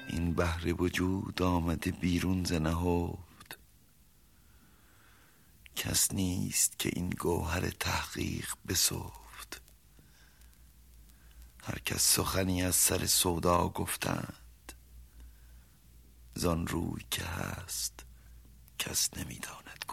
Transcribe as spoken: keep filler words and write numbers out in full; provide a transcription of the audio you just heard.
این بحر وجود آمده بیرون ز نهفت. کس نیست که این گوهر تحقیق بسفت. هر کس سخنی از سر سودا گفتند، زان روی که هست کس نمیداند